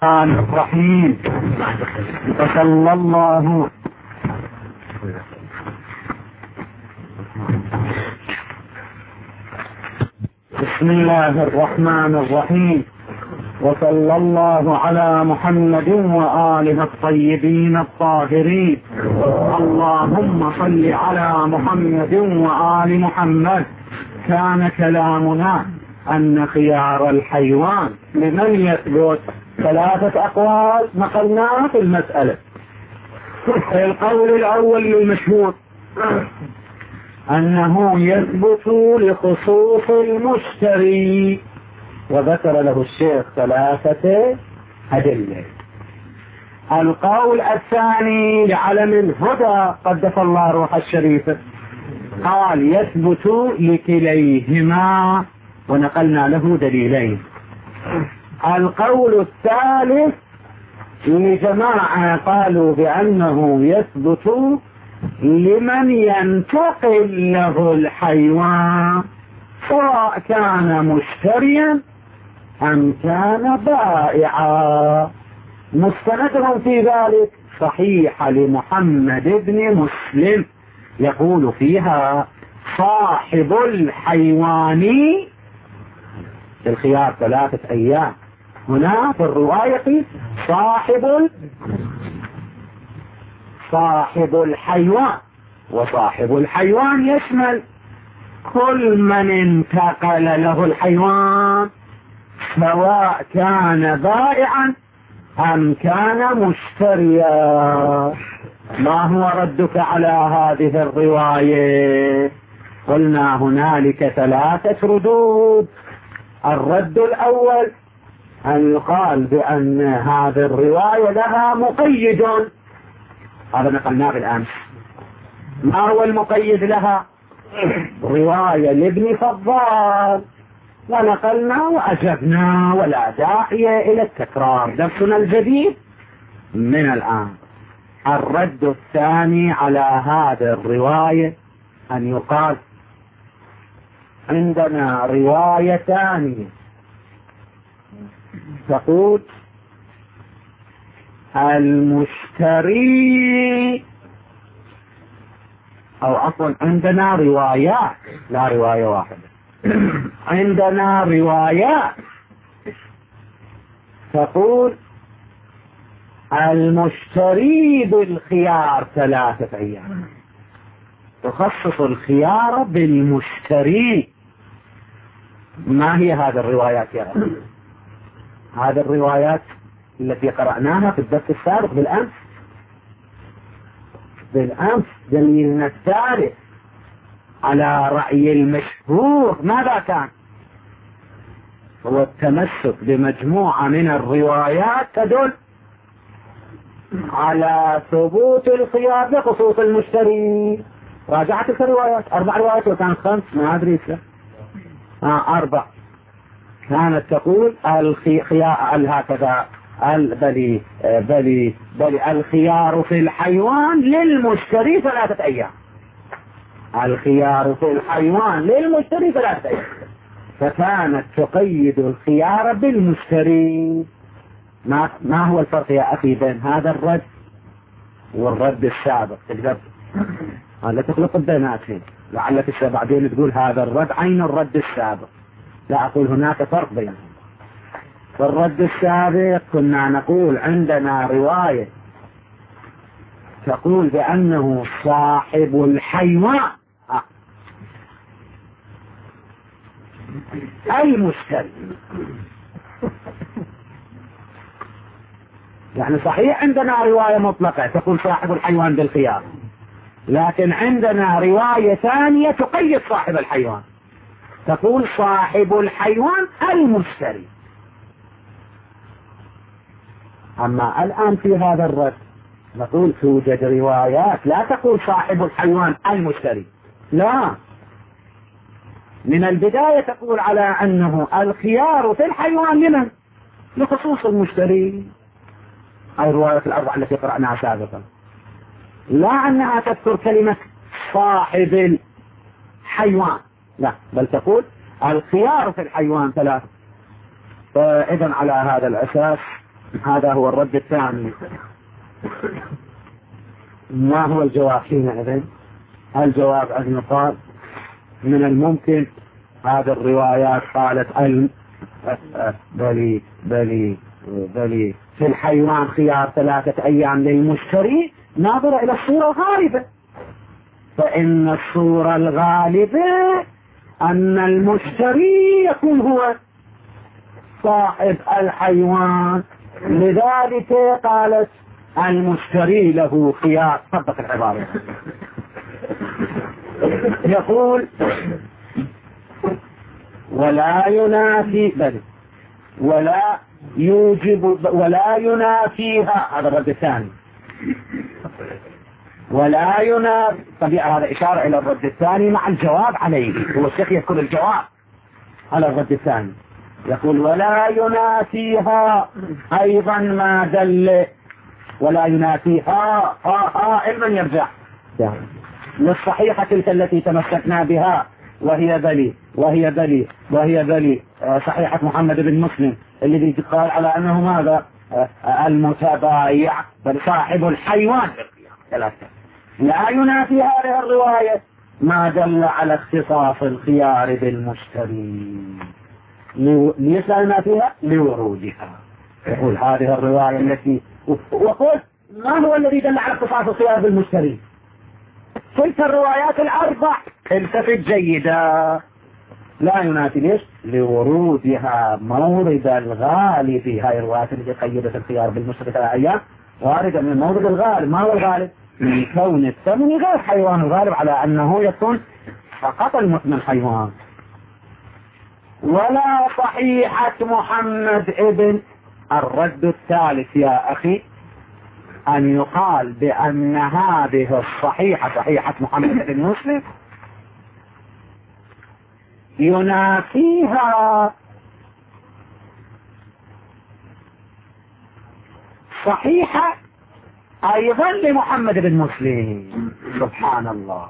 الرحمن الرحيم. وصلى الله بسم الله الرحمن الرحيم. وصلى الله على محمد وآله الطيبين الطاهرين. اللهم صل على محمد وآل محمد. كان كلامنا أن خيار الحيوان لمن يثبت ثلاثة أقوال نقلناها في المسألة. القول الأول المشهور أنه يثبت لخصوص المشتري، وذكر له الشيخ ثلاثة أدلة. القول الثاني لعلم الهدى قدس الله روح الشريفة قال يثبت لكليهما، ونقلنا له دليلين. القول الثالث لجماعة قالوا بأنه يثبت لمن ينتقل له الحيوان سواء كان مشتريا أم كان بائعا. مستندهم في ذلك صحيح لمحمد بن مسلم يقول فيها صاحب الحيوان الخيار 3 أيام. هنا في الرواية صاحب الحيوان، وصاحب الحيوان يشمل كل من انتقل له الحيوان سواء كان بائعا أم كان مشتريا. ما هو ردك على هذه الرواية؟ قلنا هنالك 3 ردود. الرد الأول أن يقال بأن هذه الرواية لها مقيد، هذا نقلناه بالأمس. ما هو المقيد لها؟ رواية لابن فضال، ونقلنا وأجبنا ولا داعي إلى التكرار، درسنا الجديد من الآن. الرد الثاني على هذه الرواية أن يقال عندنا رواية ثانية تقول المشتري، أو عفوا عندنا روايات لا رواية واحدة عندنا روايات تقول المشتري بالخيار 3 أيام، تخصص الخيار بالمشتري. ما هي هذه الروايات يا رب؟ هذه الروايات التي قرأناها في الدرس السابق بالأمس دليلنا الثالث على رأي المشهور ماذا كان؟ هو التمسك بمجموعة من الروايات تدل على ثبوت الخيار بخصوص المشتري. راجعت تلك الروايات 4 روايات وكان 5 ما أدري 4 كانت تقول الخيار هكذا بل الخيار في الحيوان للمشتري 3 أيام. الخيار في الحيوان للمشتري 3 أيام، فكانت تقيد الخيار بالمشتري. ما هو الفرق يا أخي بين هذا الرد والرد السابق؟ تقدر لا تخلط البيناتين، لعلك بعدين تقول هذا الرد عين الرد السابق. لا، أقول هناك فرق بينهم. في الرد السابق كنا نقول عندنا رواية تقول بأنه صاحب الحيوان المشتري. يعني صحيح عندنا رواية مطلقة تقول صاحب الحيوان بالخيار، لكن عندنا رواية ثانية تقيد صاحب الحيوان تقول صاحب الحيوان المشتري. أما الآن في هذا الرد نقول توجد روايات لا تقول صاحب الحيوان المشتري، لا، من البداية تقول على أنه الخيار في الحيوان لمن؟ لخصوص المشتري. الروايات ال4 التي قرأناها سابقا لا أنها تذكر كلمة صاحب الحيوان، لا، بل تقول الخيار في الحيوان 3. فإذا على هذا الأساس هذا هو الرد الثاني. ما هو الجواب حينئذ؟ الجواب أن يقال من الممكن هذه الروايات قالت بلي في الحيوان خيار 3 أيام للمشتري ناظرة إلى الصورة الغالبة، فإن الصورة الغالبة أن المشتري يكون هو صاحب الحيوان، لذلك قالت المشتري له خيار. طبق العبارة. يقول ولا ينافي ولا يوجب ولا ينافيها، هذا الرد الثاني. ولا ينافي، طبيعة هذا إشارة إلى الرد الثاني مع الجواب عليه. هو الشيخ يذكر الجواب على الرد الثاني، يقول ولا ينافيها أيضا ما دل، ولا ينافيها علما يرجع للصحيحة تلك التي تمسكنا بها وهي بلي صحيحة محمد بن مسلم الذي قال على أنه ماذا؟ المتبايع بل صاحب الحيوان. لا ينافي هذه الرواية ما دل على اختصاص الخيار بالمشتري، ليس ينافيها لورودها. يقول هذه الرواية التي وقل ما هو الذي دل على اختصاص الخيار بالمشتري؟ تلك الروايات الأربع. التفت جيدا. لا ينافي ليش؟ لورودها مورد الغالب. هاي الروايات التي قيدت الخيار بالمشتري 3 أيام واردة من مورد الغالب. ما هو الغالب؟ من كون الثمن غير حيوان، الغالب على أنه يكون فقط المثمن حيوان. ولا صحيحة محمد ابن. الرد الثالث يا أخي أن يقال بأن هذه الصحيحة صحيحة محمد بن مسلم ينافيها صحيحة أيضا لمحمد بن مسلم. سبحان الله.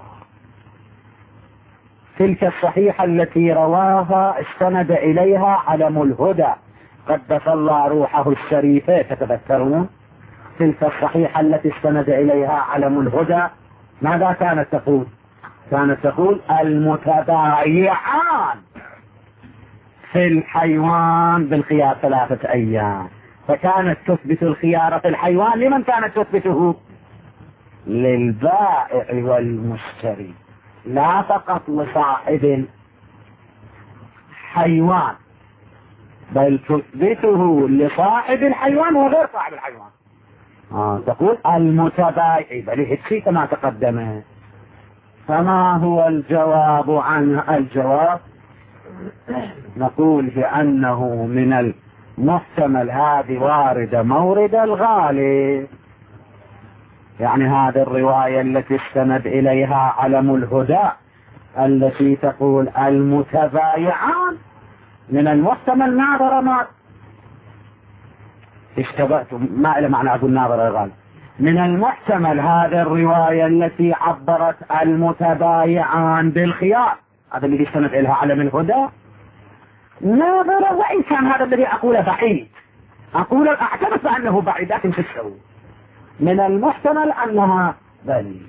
تلك الصحيحة التي رواها استند إليها علم الهدى قدس الله روحه الشريفة، تتذكرون؟ تلك الصحيحة التي استند إليها علم الهدى ماذا كانت تقول؟ كانت تقول المتبايعان في الحيوان بالخيار 3 أيام، فكانت تثبت الخيار في الحيوان. لمن كانت تثبته؟ للبائع والمشتري، لا فقط لصاحب الحيوان، بل تثبته لصاحب الحيوان وغير صاحب الحيوان. تقول المتبايع بل شيء كما تقدم. فما هو الجواب عنها؟ الجواب نقول بأنه من المحتمل هذه واردة مورد الغالب، يعني هذه الرواية التي استند إليها علم الهدى التي تقول المتبايعان من المحتمل ناظر ما اشتبهتم ما إلى معنى أقول ناظر الغالب. من المحتمل هذه الرواية التي عبرت المتبايعان بالخيار، هذا الذي استند إليها علم الهدى ناظر، وإن كان هذا الذي أقوله بعيد، أعترف بأنه بعيد، لكن شو تسوي؟ من المحتمل أنها بلي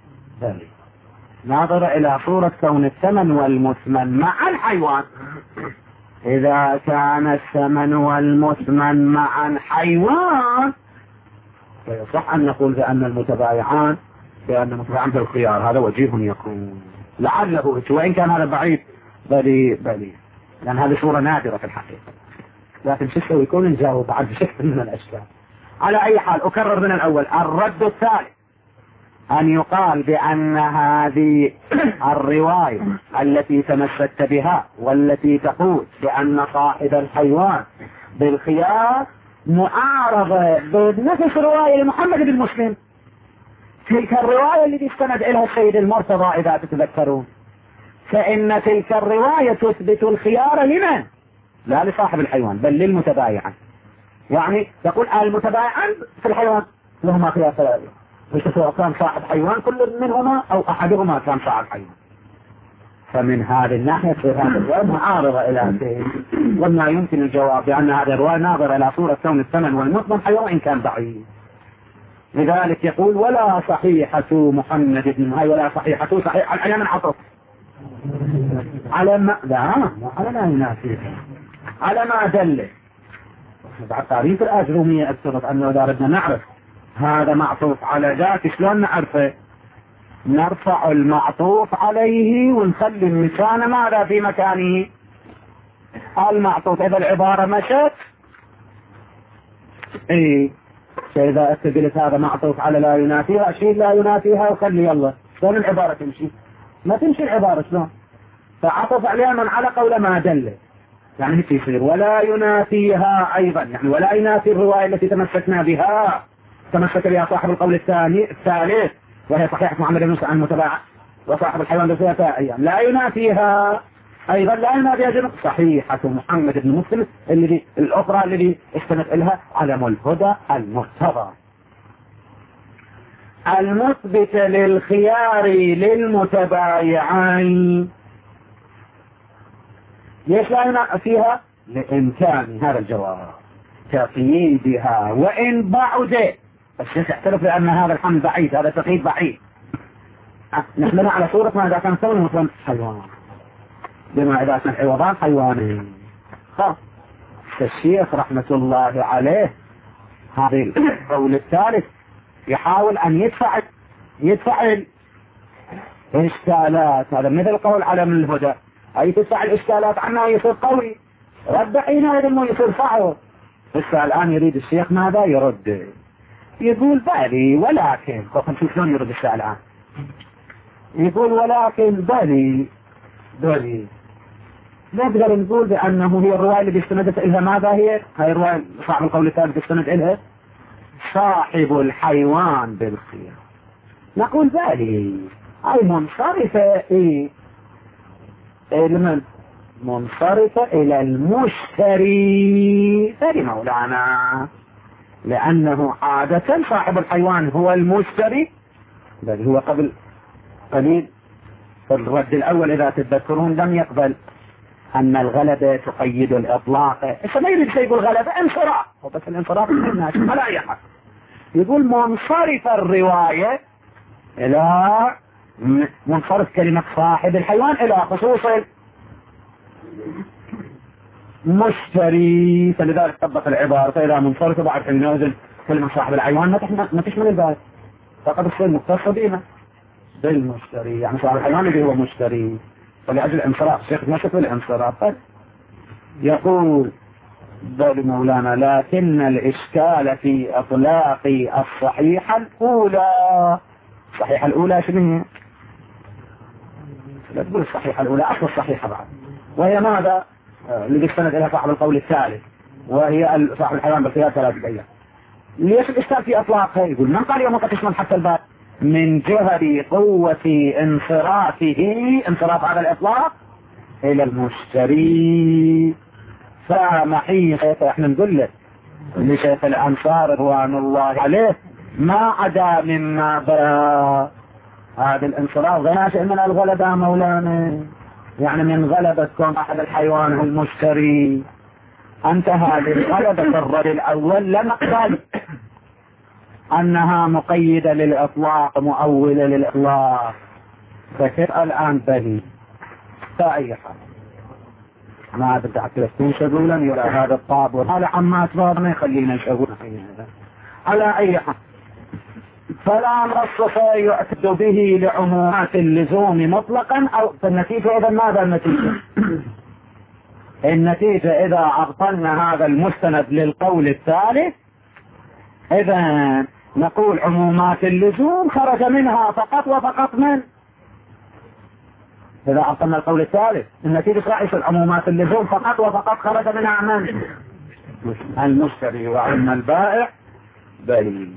ناظر إلى صورة كون الثمن والمثمن مع الحيوان. إذا كان الثمن والمثمن معا حيوان فيصح أن نقول بأن المتبايعان بالخيار. هذا وجيه يكون لعله، وإن كان هذا بعيد بلي لأن هذه صورة نادرة في الحقيقة، لكن شو يكون نجاوب بعد شكل من الأشكال. على أي حال أكرر من الأول. الرد الثالث أن يقال بأن هذه الرواية التي تمسكت بها والتي تقول بأن صاحب الحيوان بالخيار معارضة بنفس رواية لمحمد بن مسلم، تلك الرواية التي استند إليها السيد المرتضى إذا تتذكرون، فإن تلك الرواية تثبت الخيار لمن؟ لا لصاحب الحيوان بل للمتبايعان. يعني تقول المتبايعان في الحيوان لهما خيار 3، مش سواء كان صاحب حيوان كل منهما أو أحدهما كان صاحب حيوان. فمن هذه الناحية تصير هذه الرواية معارضة إلى شيء، وما يمكن الجواب بأن هذه الرواية ناظرة إلى صورة كون الثمن والمطلق حيوان إن كان ضعيف. لذلك يقول ولا صحيحة محمد بن هاي ولا صحيحة صحيح على من عطف على ما لا على ما ينافيها على ما دل بعد تعريف الأجرومية أكثرت أنه إذا أردنا نعرف هذا معطوف على ذاك شلون نعرفه؟ نرفع المعطوف عليه ونخلي المكان ماذا في مكانه المعطوف. إذا العبارة مشت إيه فإذا قلت هذا معطوف على لا ينافيها شيء لا ينافيها وخلي يلا شلون العبارة تمشي؟ ما تمشي العبارة شلون؟ فعطف عليها من علق ولا ما دل يعني هيك يصير ولا ينافيها أيضا يعني ولا ينافي الرواية التي تمسكنا بها تمسك بها صاحب القول الثالث وهي صحيحة محمد بن مسلم المتباع وصاحب الحيوان بثلاثة أيام لا ينافيها أيضا لا ينافيها جنب صحيحة محمد بن مسلم الذي الأخرى الذي استند لها علم الهدى المرتضى المثبت للخيار للمتبايعين. ليش لا ينافيها؟ لإمكان هذا الجواب تقييدها وإن بعد الشيخ يعترف بأن هذا الحمل بعيد هذا تقييد بعيد نحملها على صورة ما إذا كان ثمن مثلا حيوان بما إذا كان عوضان حيواني خلاص. الشيخ رحمة الله عليه هذا القول الثالث يحاول أن يدفع الإشكالات هذا مثل قول علم الهدى أي تدفع الإشكالات عنها يصير قوي رد حينئذ انه يصير صعب. بس الآن يريد الشيخ ماذا يرد؟ يقول بالي ولكن نشوف شلون يرد الشيخ الآن. يقول ولكن بالي نقدر نقول بأنه هي الرواية اللي استندت إلها ماذا هي؟ هاي الرواية صاحب القول الثالث استند إلها صاحب الحيوان بالخير. نقول بالي أي منصرفة لمن؟ منصرفة إلى المشتري مولانا لأنه عادة صاحب الحيوان هو المشتري بل هو قبل قليل في الرد الأول إذا تتذكرون لم يقبل أن الغلبة تقيد الإطلاق. ما يريد شيء يقول غلبة انصراف وبس الانصراف الناس فلا يحق. يقول منصرف الرواية إلى منصرف كلمة صاحب الحيوان إلى خصوص مشتري فلذلك طبق العبارة فإذا منصرف بعد حينئذ كلمة صاحب الحيوان ما تشمل الباب فقد تصير مختصة بما بالمشتري يعني صاحب الحيوان اللي هو مشتري فلأجل الانصراف الشيخ نشف الانصراف. يقول بل مولانا لكن الإشكال في إطلاق الصحيحة الأولى شنو هي؟ لا تقول الصحيحة الأولى أصل الصحيحة بعد وهي ماذا؟ اللي استند إليها صاحب القول الثالث وهي صاحب الحيوان بالخيار 3 أيام. ليش الإشكال في إطلاقها؟ يقول من قال يوم تشمل حتى الباب من جهة قوة انصراف هذا الإطلاق إلى المشتري. فمحيط احنا نقول لك لشيخ الأنصار رضوان الله عليه ما عدا مما برا هذا الانصراف غير شيء من الغلبة مولانا يعني من غلبة كون أحد الحيوان هو المشتري انتهى للغلبة الرجل الأول لم نقبل أنها مقيدة للإطلاق مؤولة للإطلاق فكيف الآن بني فأي حال ما بدأ تلفون شغولا يرى هذا الطاب وهذا عمات باب ما يخلينا شغولا على أي حال. فلا نصف يعتد به لعمومات اللزوم مطلقا أو فالنتيجة إذا ماذا النتيجة؟ النتيجة إذا عطلنا هذا المستند للقول الثالث إذا نقول عمومات اللزوم خرج منها فقط وفقط من إذا عطلنا القول الثالث النتيجة رئيس العمومات اللزوم فقط وفقط خرج منها من المشتري وعلم البائع بلي.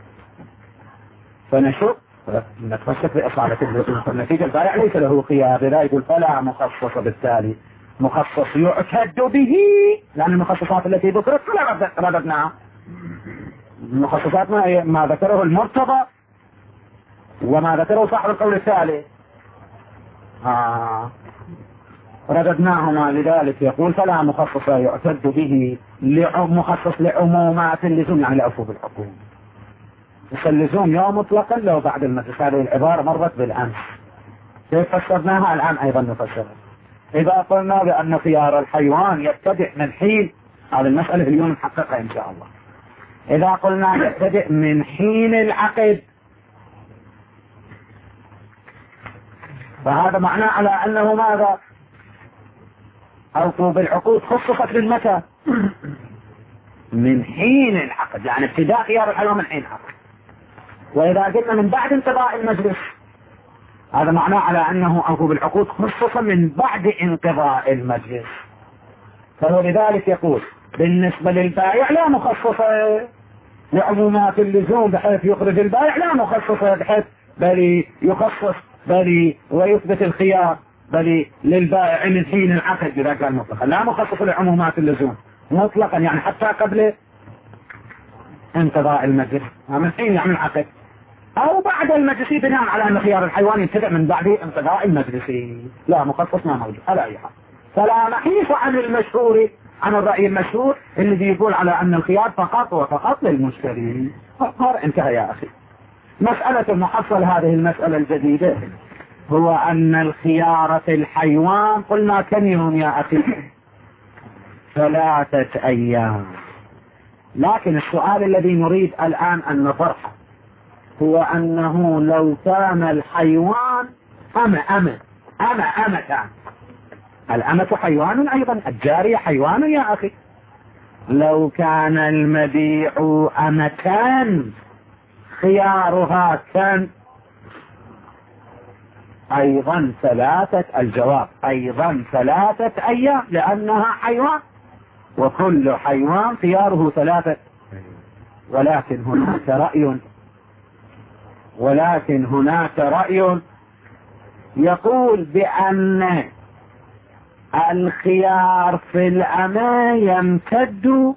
فنشوف نتفسك في إصالة اللزوم فالنتيجة البائع ليس له خيار لا يقول فلا مخصص بالتالي مخصص يعتد به لأن المخصصات التي ذكرت كلها رددناها المخصصات ما ذكره المرتضى وما ذكره صاحب القول الثالث رددناهما. لذلك يقول فلا مخصص يعتد به مخصص لعمومات اللزوم، يعني لأفوض الحكومة. بس اللزوم يوم مطلقا لو بعد المجلس. هذه العبارة مرت بالأمس، كيف فسرناها الآن أيضا نفسرها. إذا قلنا بأن خيار الحيوان يبتدئ من حين، هذه المسألة اليوم نحققها إن شاء الله. إذا قلنا يبتدئ من حين العقد، فهذا معناه على أنه ماذا؟ أوفوا بالعقود خصصت من متى؟ من حين العقد، يعني ابتداء خيار الحيوان من حين العقد. وإذا قلنا من بعد انقضاء المجلس، هذا معناه على أنه أوفوا بالعقود خصصا من بعد انقضاء المجلس. فهو لذلك يقول بالنسبة للبائع لا مخصصة لعمومات اللزوم بحيث يخرج البائع، لا مخصصة بحيث بل يخصص بل ويثبت الخيار بل للبائع من حين العقد إذا كان مطلقا، لا مخصص لعمومات اللزوم مطلقا، يعني حتى قبل انقضاء المجلس من حين يعني العقد أو بعد المجلس، بناء على أن خيار الحيوان يبتدأ من بعد انقضاء المجلس. لا مخصص ما موجود على أي حال. فلا نحيف عن المشهور، عن الرأي المشهور الذي يقول على أن الخيار فقط وفقط للمشتري. انتهى يا أخي. مسألة المحصل هذه المسألة الجديدة هو أن الخيار في الحيوان قلنا كم يوم يا أخي؟ 3 أيام. لكن السؤال الذي نريد الآن أن نطرحه هو أنه لو كان الحيوان أمة كان، الأمة حيوان أيضا، الجارية حيوان يا أخي. لو كان المبيع أمتان خيارها كان أيضا 3، الجواب أيضا 3 أيام لأنها حيوان، وكل حيوان خياره 3. ولكن هناك رأي يقول بأن الخيار في الأمة يمتد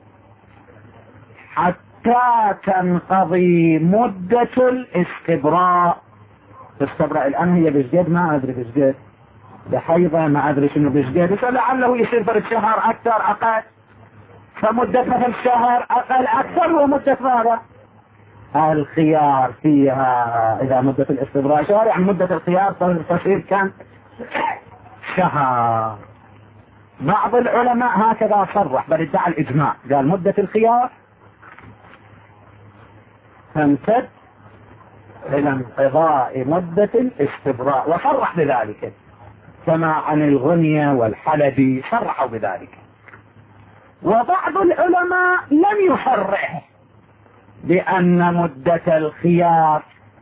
حتى تنقضي مدة الاستبراء. استبراء الآن هي بجد ما أدري بجد بحيضة ما أدري شنو بجد، لعله يصير فرد شهر أكثر أقل، فمدة مثل شهر أقل أكثر ومدة ماذا؟ الخيار فيها إذا مدة الاستبراء شهر يعني مدة الخيار تصير كم؟ شهر. بعض العلماء هكذا صرح بل ادعى الإجماع، قال مدة الخيار تمتد إلى انقضاء مدة الاستبراء، وصرح بذلك كما عن الغنية والحلبي صرحوا بذلك. وبعض العلماء لم يصرح بأن مدة الخيار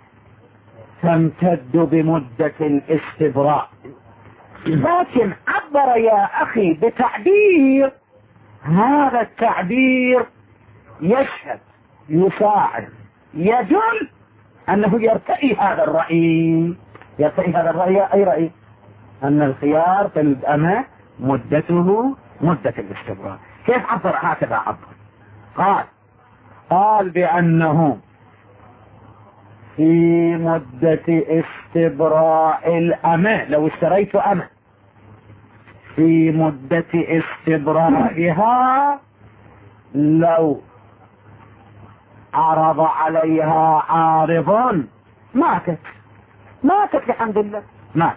تمتد بمدة الاستبراء، لكن عبر يا أخي بتعبير، هذا التعبير يشهد يساعد يدل أنه يرتئي هذا الرأي. يرتئي هذا الرأي أي رأي؟ أن الخيار في الأمة مدته مدة الاستبراء. كيف عبر؟ هكذا عبر، قال بأنه في مدة استبراء الأمة، لو اشتريت أمة في مدة استبرائها لو عرض عليها عارض ماتت بحمد الله، ماتت.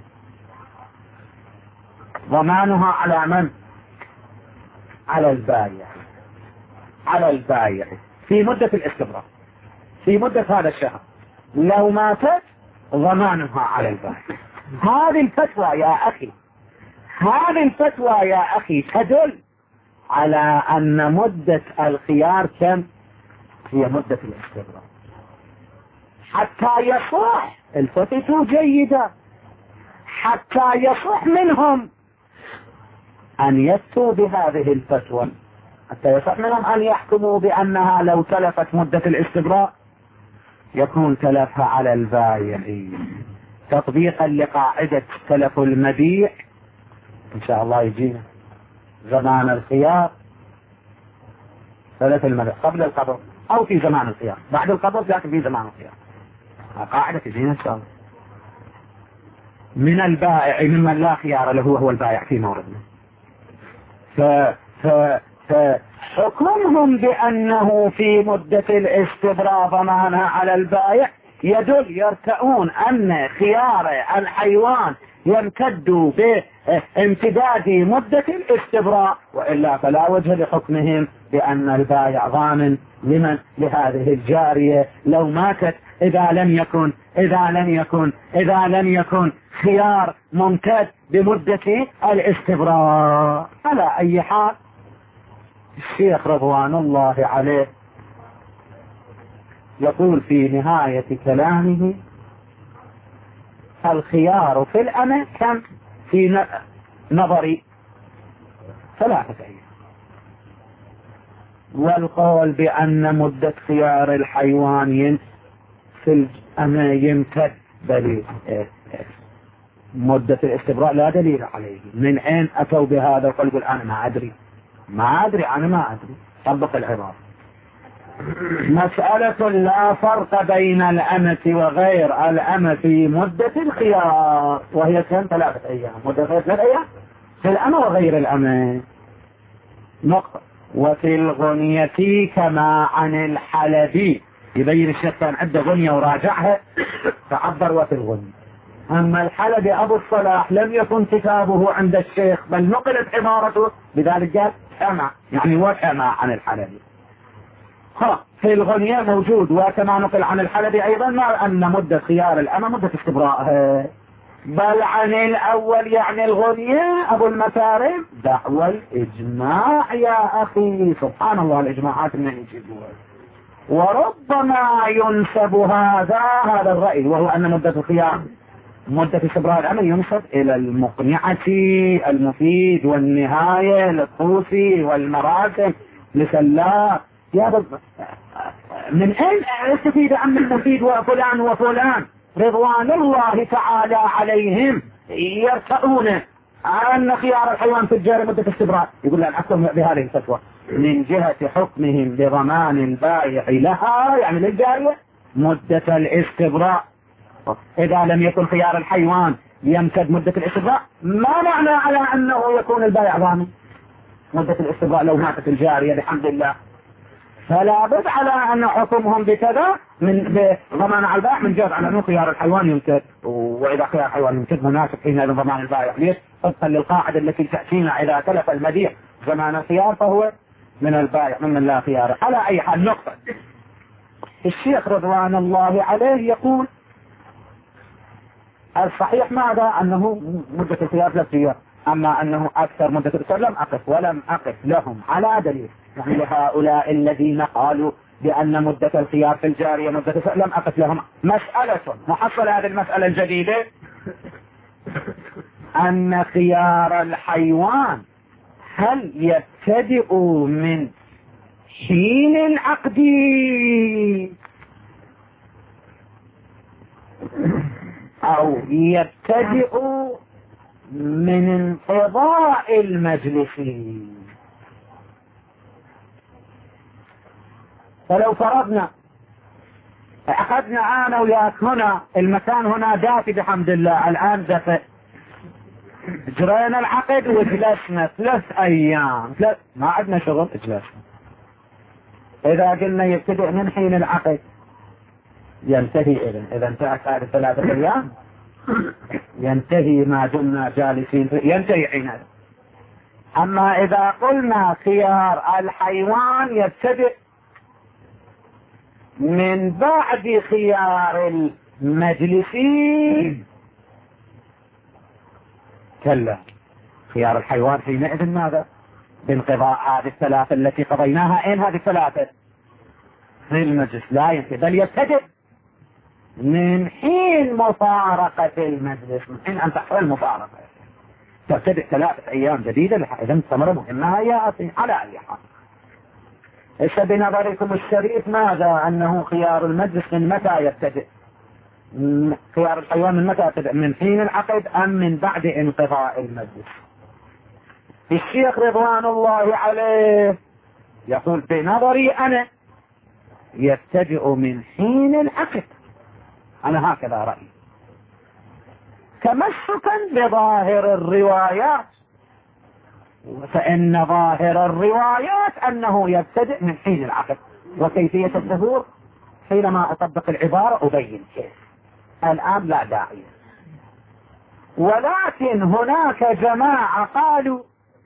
ضمانها على من؟ على البايع في مدة الاستبراء، في مدة هذا الشهر. لو ماتت ضمانها على البايع. هذه الفتوى يا أخي تدل على أن مدة الخيار كم؟ هي مدة الاستبراء حتى يصح. الفتوى جيدة حتى يصح منهم أن يفتوا بهذه الفتوى، حتى يصح منهم أن يحكموا بأنها لو تلفت مدة الاستبراء يكون تلفها على البائع، تطبيقا لقاعدة تلف المبيع. إن شاء الله يجينا زمان الخيار، تلف المبيع قبل القبض أو في زمان الخيار، بعد القبض لكن في زمان الخيار، قاعدة تجينا إن شاء الله. من البائع ممن لا خيار له وهو البائع في موردنا. فحكمهم بأنه في مدة الاستبراء ضمانها على البائع يدل يرتؤون أن خيار الحيوان يمتد بامتداد مدة الاستبراء، وإلا فلا وجه لحكمهم بأن البائع ضامن لمن لهذه الجارية لو ماتت إذا لم يكن خيار ممتد بمدة الاستبراء. على أي حال الشيخ رضوان الله عليه يقول في نهاية كلامه: الخيار في الأمة كم في نظري 3 أيام، والقول بأن مدة خيار الحيوان في الأمة يمتد دليل مدة الاستبراء لا دليل عليه. من أين أتوا بهذا؟ وقال أنا ما أدري طبق العبارة. مسألة لا فرق بين الأمة وغير الأمة في مدة الخيار، وهي كم 3 أيام. مدة 3 أيام في الأمة وغير الأمة. نقطة. وفي الغنية كما عن الحلبي، يبين الشيخ كان عنده غنية وراجعها فعبر وفي الغنية. أما الحلبي أبو الصلاح لم يكن كتابه عند الشيخ بل نقلت عبارته، لذلك قال سمع يعني وسمع عن الحلبي. في الغنية موجود وكما نقل عن الحلبي أيضا مع أن مدة خيار الأمة مدة استبراءها، بل عن الأول يعني الغنية أبو المكارم دعوى الإجماع يا أخي. سبحان الله الإجماعات من يجيبوها. وربما ينسب هذا الرأي، وهو أن مدة الخيار مدة استبراء الأمر ينسب إلى المقنعة المفيد والنهاية للطوسي والمراسم لسلاح. من أين استفيد عن المفيد وفلان وفلان رضوان الله تعالى عليهم يرتؤون أن خيار الحيوان في الجارية مدة استبراء؟ يقول لأن أحكم بهذه الفتوى من جهة حكمهم بضمان البائع لها يعني للجارية مدة الاستبراء. إذا لم يكن خيار الحيوان يمتد مدة الاستبراء، ما معنى على أنه يكون البائع ضامن مدة الاستبراء لو ماتت الجارية بحمد الله؟ فلا بد على أن حكمهم بكذا من ضمان على البائع من جهة على أنه خيار الحيوان يمتد، وإذا خيار الحيوان يمتد مناسب حينئذ ضمان البائع. ليش؟ طبقا للقاعدة التي تأتينا إذا تلف المبيع زمان الخيار فهو من البائع ممن لا خيار. على أي حال نقطة. الشيخ رضوان الله عليه يقول الصحيح ماذا؟ أنه مدة الخيار 3 أيام، أما أنه أكثر مدة الخيار ولم أقف لهم على دليل. يعني لهؤلاء الذين قالوا بأن مدة الخيار في الجارية مدة لم أقف لهم مسألة محصل هذه المسألة الجديدة أن خيار الحيوان هل يبتدئ من حين العقد أو يبتدئ من انقضاء المجلس. فلو فرضنا عقدنا أنا وياك هنا، المكان هنا دافي بحمد الله، الآن دفئ، جرينا العقد وجلسنا 3 أيام ما عندنا شغل جلسنا. إذا قلنا يبتدئ من حين العقد ينتهي إذا انتهت هذه 3 أيام ينتهي ما دمنا جالسين ينتهي حينئذ. أما إذا قلنا خيار الحيوان يبتدئ من بعد خيار المجلس كلا، خيار الحيوان حينئذ ماذا؟ بانقضاء هذه 3 التي قضيناها. أين هذه 3 في المجلس؟ لا ينتهي بل يبتدئ من حين مفارقة المجلس، من حين أن تحصل المفارقة تبتدئ 3 أيام جديدة. إذا ثمرة مهمة يا أخي. على أي حال إيش بنظركم الشريف ماذا؟ أنه خيار المجلس من متى يبتدئ؟ خيار الحيوان من متى يبتدئ؟ من حين العقد أم من بعد انقضاء المجلس؟ الشيخ رضوان الله عليه يقول بنظري أنا يبتدئ من حين العقد. أنا هكذا رأيي. تمسكا بظاهر الروايات، فإن ظاهر الروايات أنه يبتدئ من حين العقد، وكيفية الظهور حينما أطبق العبارة أبين كيف. الآن لا داعي. ولكن هناك جماعة قالوا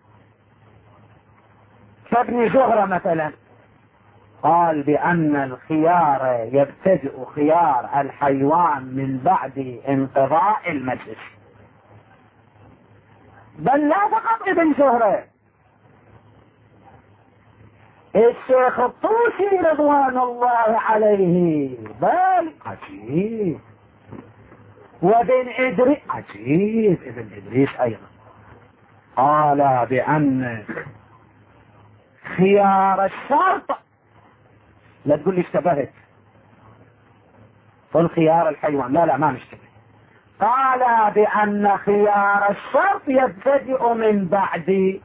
كابن زهرة مثلا، قال بأن الخيار يبتدئ خيار الحيوان من بعد انقضاء المجلس. بل لا فقط ابن زهرة، الشيخ الطوسي رضوان الله عليه، بل عجيب، وابن إدريس، عجيب ابن إدريس أيضا قال بأن خيار الشرط، لا تقول لي اشتبهت، قل خيار الحيوان، لا ما نشتبه، قال بأن خيار الشرط يبتدئ من بعد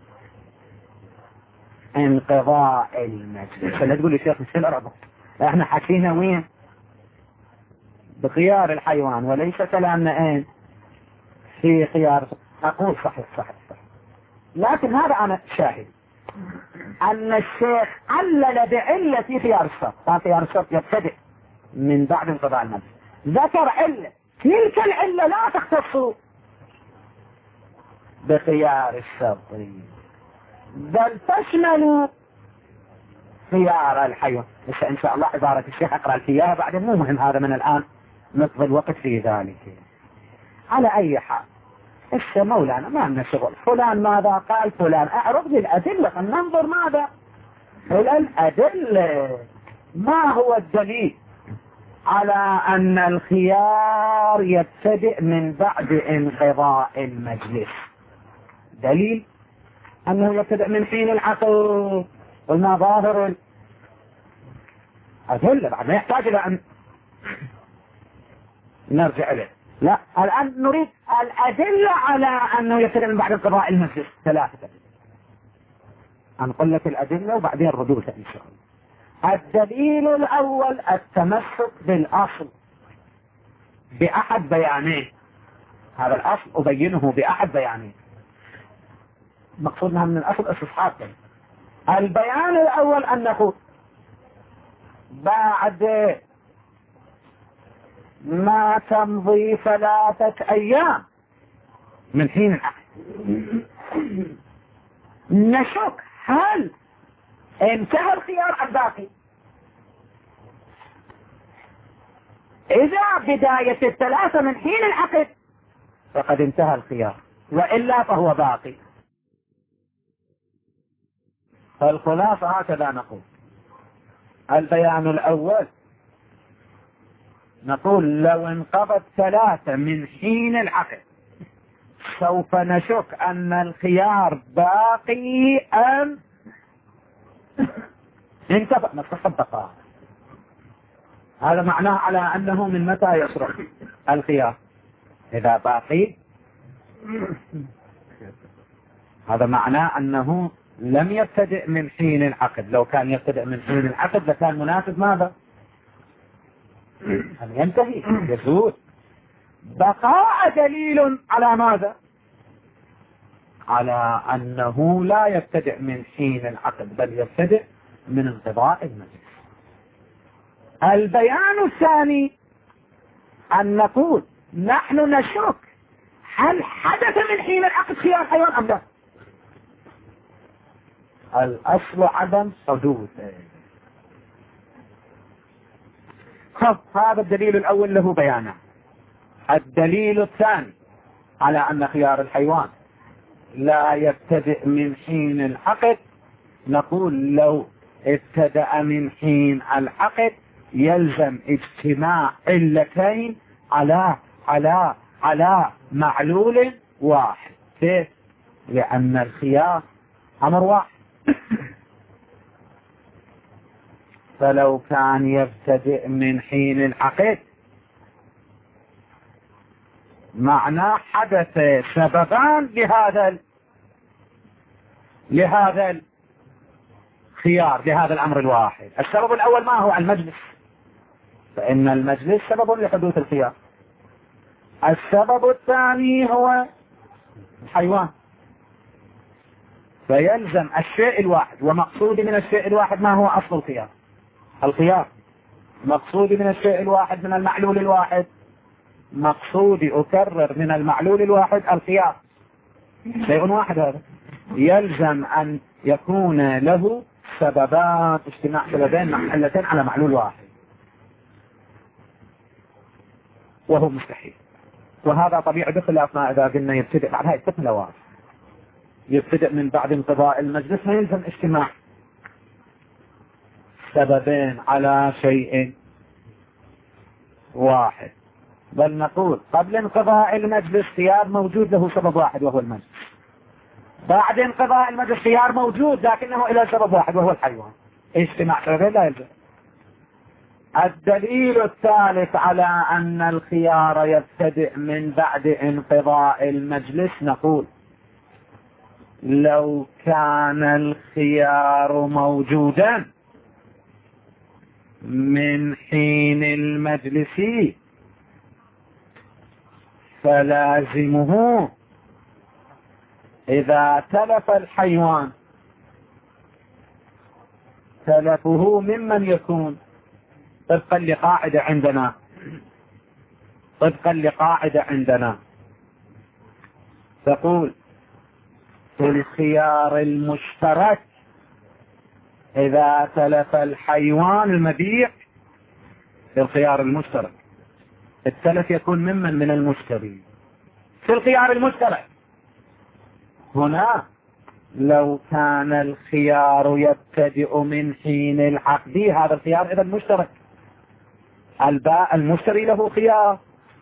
انقضاء المجلس. فلا تقول لي شيخ السلة ربط، احنا حكينا وين بخيار الحيوان وليس كلامنا اين في خيار. اقول صحيح، لكن هذا انا شاهد ان الشيخ علل بعلة في خيار الشرط، قال خيار الشرط يبتدئ من بعد انقضاء المجلس، ذكر علة، تلك العلة لا تختص بخيار الشرط بل تشمل خيار الحيوان. بس ان شاء الله عبارة الشيخ اقرأ فيها بعد، مو مهم هذا من الان نقضي الوقت في ذلك. على اي حال مولانا ما لنا شغل فلان ماذا قال فلان، اعرض للأدلة ننظر ماذا إلى الأدلة. ما هو الدليل على أن الخيار يبتدئ من بعد انقضاء المجلس؟ دليل أنه يبتدئ من حين العقد، قلنا ظاهر الأدلة، بعد ما يحتاج إلى أن نرجع له. لا، الآن نريد الأدلة على أنه يبتدئ من بعد انقضاء المجلس. ثلاثة أنقل لك الأدلة وبعدين ردود إن شاء الله. الدليل الأول التمسك بالأصل بأحد بيانين، هذا الأصل أبينه بأحد بيانين، مقصودنا من الأصل استصحاب. البيان الأول أن نقول بعد ما تمضي 3 أيام من حين العقد نشك هل انتهى الخيار أم باقي. إذا بداية 3 من حين العقد فقد انتهى الخيار، وإلا فهو باقي. فالخلاصة هكذا نقول. البيان الأول نقول لو انقضت 3 من حين العقد سوف نشك أن الخيار باقي أم انتهى، نتصدق. هذا معناه على أنه من متى يصرف الخيار. إذا باقي هذا معناه أنه لم يبتدئ من حين العقد. لو كان يبتدئ من حين العقد لكان مناسب ماذا؟ أن ينتهي يزول. بقاء دليل على ماذا؟ على أنه لا يبتدئ من حين العقد بل يبتدئ من انقضاء المجلس. البيان الثاني أن نقول نحن نشك هل حدث من حين العقد خيار حيوان أم لا. الأصل عدم حدوث. هذا الدليل الأول له بيانه. الدليل الثاني على أن خيار الحيوان لا يبتدئ من حين العقد نقول لو ابتدأ من حين العقد يلزم اجتماع علتين على معلول واحد. كيف؟ لأن الخيار أمر واحد. فلو كان يبتدئ من حين العقد معناه حدث سببان لهذا الخيار، لهذا الأمر الواحد. السبب الأول ما هو؟ المجلس، فإن المجلس سبب لحدوث الخيار. السبب الثاني هو الحيوان. فيلزم الشيء الواحد، ومقصودي من الشيء الواحد ما هو أصل الخيار؟ الخيار. مقصودي من الشيء الواحد من المعلول الواحد، مقصودي أكرر من المعلول الواحد الخيار، شيء واحد. هذا يلزم أن يكون له سببات، اجتماع سببين محلتين على معلول واحد، وهو مستحيل. وهذا طبيعي بخلاف ما إذا قلنا يبتدئ بعد هاي الست لوائح، يبتدئ من بعد انقضاء المجلس، ما يلزم اجتماع سببين على شيء واحد، بل نقول قبل انقضاء المجلس خيار موجود له سبب واحد وهو المجلس، بعد انقضاء المجلس خيار موجود لكنه إلى سبب واحد وهو الحيوان. اجتماع سببين لا يلزم. الدليل الثالث على أن الخيار يبتدئ من بعد انقضاء المجلس، نقول لو كان الخيار موجودا من حين المجلس فلازمه إذا تلف الحيوان تلفه ممن يكون طبقا لقاعدة عندنا تقول في الخيار المشترك إذا تلف الحيوان المبيع في الخيار المشترك التلف يكون ممن من المشتري في الخيار المشترك. هنا لو كان الخيار يبتدئ من حين العقد، هذا الخيار إذا مشترك، المشتري له خيار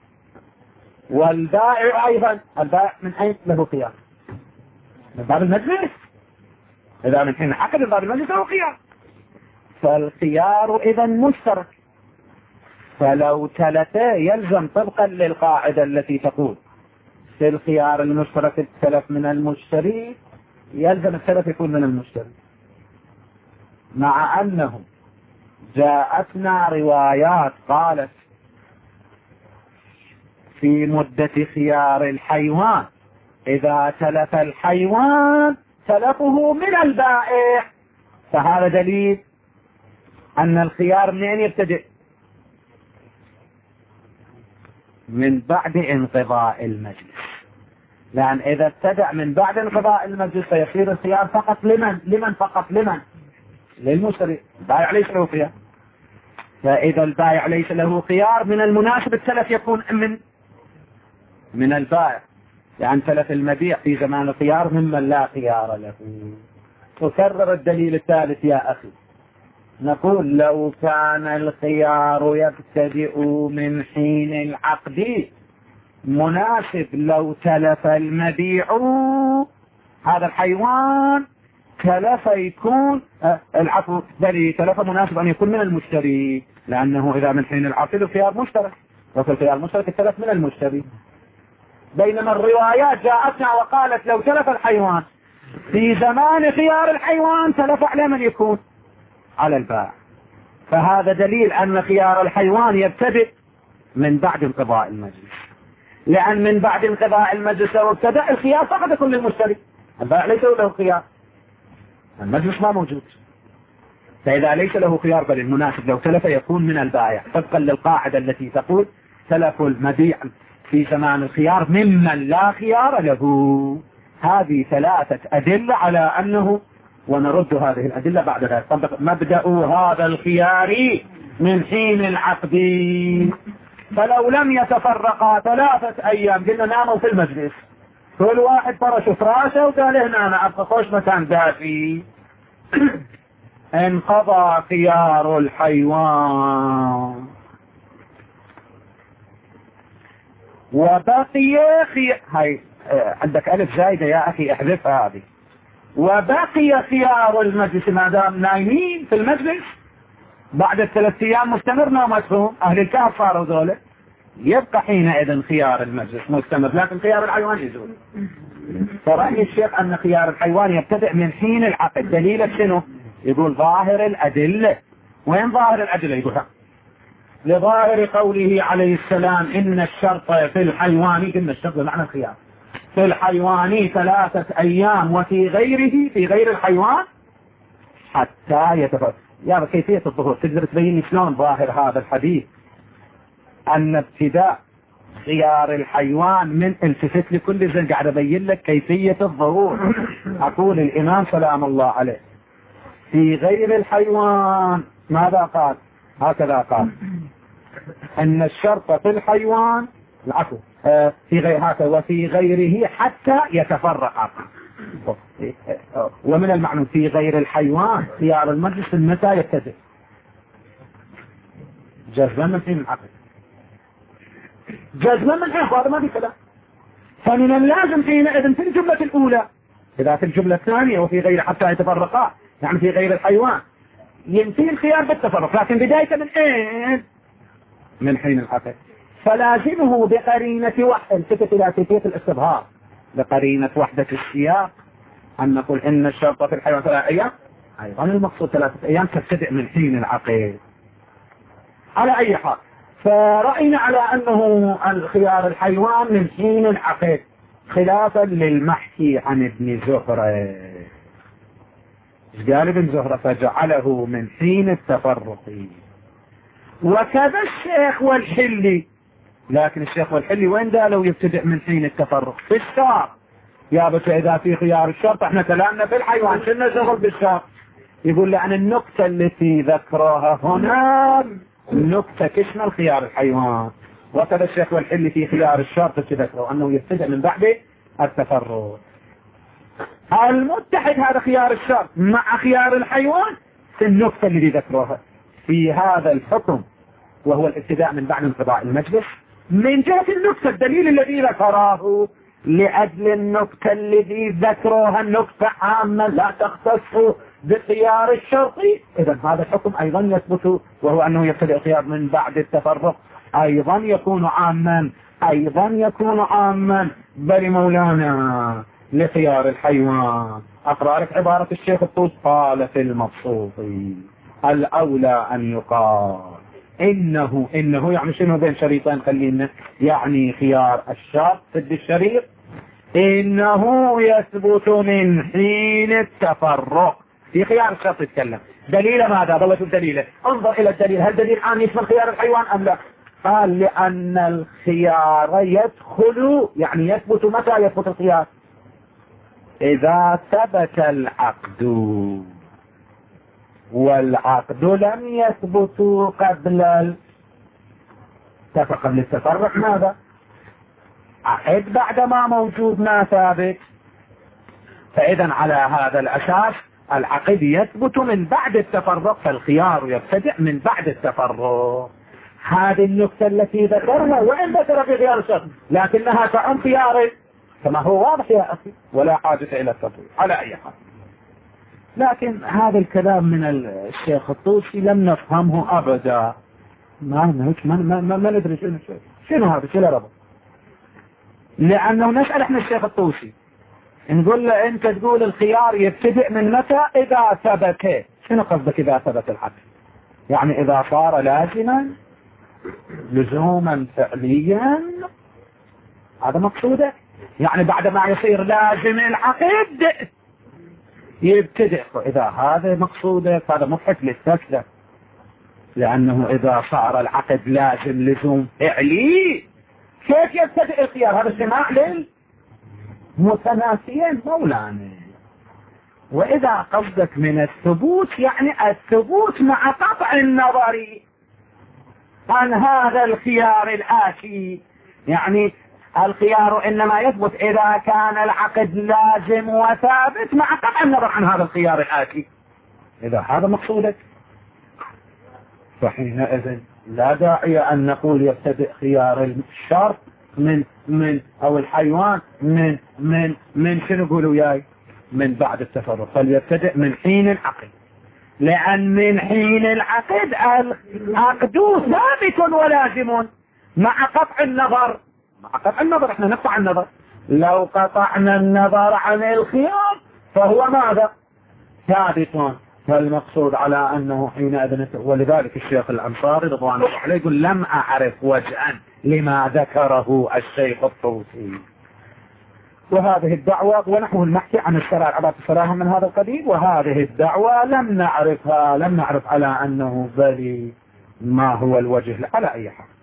والبائع أيضا. البائع من أين له خيار؟ من باب المجلس. إذا من حين العقد من باب المجلس له خيار، فالخيار إذا مشترك. فلو تلف يلزم طبقا للقاعدة التي تقول في الخيار المشترك التلف من المشتري، يلزم التلف يكون من المشتري، مع أنه جاءتنا روايات قالت في مدة خيار الحيوان إذا تلف الحيوان تلفه من البائع. فهذا دليل أن الخيار منين يبتدئ؟ من بعد انقضاء المجلس. لأن إذا ابتدأ من بعد انقضاء المجلس فيصير الخيار فقط لمن فقط للمشتري. البائع ليس له خيار. فإذا البائع ليس له خيار من المناسب التلف يكون من البائع، لأن تلف المبيع في زمان الخيار ممن لا خيار له. تكرر الدليل الثالث يا أخي، نقول لو كان الخيار يبتدئ من حين العقد مناسب لو تلف المبيع هذا الحيوان تلف يكون العفو بل تلف مناسب أن يكون من المشتري، لأنه إذا من حين العقد الخيار مشترك، وفي الخيار المشترك التلف من المشتري. بينما الروايات جاءتنا وقالت لو تلف الحيوان في زمان خيار الحيوان تلف على من يكون؟ على البائع. فهذا دليل أن خيار الحيوان يبتدئ من بعد انقضاء المجلس، لأن من بعد انقضاء المجلس لو ابتدأ الخيار فقط يكون للمشتري، البائع ليس له خيار، المجلس ما موجود. فإذا ليس له خيار بل المناسب لو تلف يكون من البائع، طبقا للقاعدة التي تقول تلف المبيع في زمان الخيار ممن لا خيار له. هذه ثلاثة أدلة على أنه، ونرد هذه الأدلة بعد ذلك. طبق مبدأ هذا الخيار من حين العقد. فلو لم يتفرقا 3 أيام قلنا ناموا في المجلس، كل واحد فرش فراشه وقال هنا أنا أبقى خوش مكان دافي انقضى خيار الحيوان وبقي هاي عندك ألف زايدة يا أخي احذفها هذه. وبقي خيار المجلس ما دام نايمين في المجلس بعد 3 أيام مستمر نومتهم، أهل الكهف صاروا ذولا، يبقى حينئذ خيار المجلس مستمر، لكن خيار الحيوان يزول. فرأي الشيخ أن خيار الحيوان يبتدئ من حين العقد. دليل شنو؟ يقول ظاهر الأدلة. وين ظاهر الأدلة؟ يقول لظاهر قوله عليه السلام إن الشرط في الحيوان، قلنا الشرط بمعنى الخيار، في الحيوان 3 أيام وفي غيره، في غير الحيوان حتى يتفرق. يا كيفية الظهور تقدر تبين لي شلون ظاهر هذا الحديث أن ابتداء خيار الحيوان من التفت لكل زين قاعد أبين لك كيفية الظهور. أقول الإمام سلام الله عليه في غير الحيوان ماذا قال؟ هكذا قال أن الشرط في الحيوان العفو في غير هكذا وفي غيره حتى يتفرق. ومن المعلوم في غير الحيوان خيار المجلس متى يبتدئ؟ جزما من حين العقد، جزما من حين، هذا ما في كلام. فمن اللازم حينئذ في الجملة الأولى إذا في الجملة الثانية وفي غير حتى يتفرقا يعني في غير الحيوان ينتهي الخيار بالتفرق، لكن بداية من ايه؟ من حين العقد. فلازمه بقرينة وحدة، التفت إلى كيفية الاستظهار بقرينة وحدة السياق أن نقول إن الشرط في الحيوان 3 أيام، أيضا المقصود 3 أيام تبتدئ من حين العقد. على أي حال فرأينا على أنه الخيار الحيوان من حين العقد خلافا للمحكي عن ابن زهرة. ايش قال ابن زهرة؟ فجعله من حين التفرق. وكذا الشيخ والحلي، لكن الشيخ والحلي وين قالوا يبتدئ من حين التفرق؟ في الشرط. يا بس إذا في خيار الشرط احنا كلامنا في الحيوان شنو شغل بالشرط؟ يقول لأن النكتة التي ذكرها هنا نكتة تشمل خيار الحيوان. وكذا الشيخ والحلي في خيار الشرط ذكروا أنه يبتدئ من بعد التفرق. المتحد هذا خيار الشرط مع خيار الحيوان في النكتة التي ذكروها في هذا الحكم وهو الابتداء من بعد انقضاء المجلس من جهة النكتة الدليل الذي ذكراه لأجل النكتة الذي ذكروها النكتة عامة لا تختص بخيار الشرط. إذا هذا الحكم أيضا يثبت وهو أنه يبتدئ الخيار من بعد التفرق أيضا يكون عاما، أيضا يكون عاما. بل مولانا لخيار الحيوان أقرأ لك عبارة الشيخ الطوسي قال في المبسوطي الأولى أن يقال إنه يعني شنو بين شريطين خلينا يعني خيار الشرط ضد الشريط إنه يثبت من حين التفرق. في خيار الشرط يتكلم دليل ماذا؟ ضلت الدليل انظر إلى الدليل، هل دليل عام يشمل خيار الحيوان أم لا؟ قال لأن الخيار يدخل يعني يثبت. متى يثبت الخيار؟ إذا ثبت العقد، والعقد لم يثبت قبل التفرق. ماذا؟ عقد بعدما موجود ما ثابت. فإذا على هذا الأساس العقد يثبت من بعد التفرق، فالخيار يبتدئ من بعد التفرق. هذه النكتة التي ذكرها وإن ذكر في خيار الشرط لكنها تعم خيار كما هو واضح يا أخي ولا حاجة إلى التطويل على أي حال. لكن هذا الكلام من الشيخ الطوسي لم نفهمه أبدا. ما ندري شنو هذا شنو ربط. لأنه نسأل احنا الشيخ الطوسي نقول له أنت تقول الخيار يبتدئ من متى؟ إذا ثبت. شنو قصدك إذا ثبت الحق؟ يعني إذا صار لازما لزوما فعليا، هذا مقصوده. يعني بعد ما يصير لازم العقد يبتدئ. إذا هذا مقصودك هذا مضحك للتكلف، لأنه إذا صار العقد لازم لزوم فعلي كيف يبتدئ الخيار؟ هذا استماع للمتناسيين مولانا. وإذا قصدك من الثبوت يعني الثبوت مع قطع النظر عن هذا الخيار الآتي، يعني الخيار إنما يثبت إذا كان العقد لازم وثابت مع قطع النظر عن هذا الخيار الآتي. إذا هذا مقصودك فحينئذ لا داعي أن نقول يبتدئ خيار الشرط من أو الحيوان من شنو قولوا ياي؟ من بعد التفرق. فليبتدئ من حين العقد، لأن من حين العقد العقد ثابت ولازم مع قطع النظر. مع قطع النظر احنا نقطع النظر. لو قطعنا النظر عن الخيار فهو ماذا؟ ثابت. فالمقصود على أنه حينئذ، ولذلك الشيخ الأنصاري رضوان الله عليه يقول لم أعرف وجها لما ذكره الشيخ الطوسي. وهذه الدعوة ونحن نحكي عن الشرائع عبارة الصراحة من هذا القبيل، وهذه الدعوة لم نعرف على أنه بل ما هو الوجه على أي حال.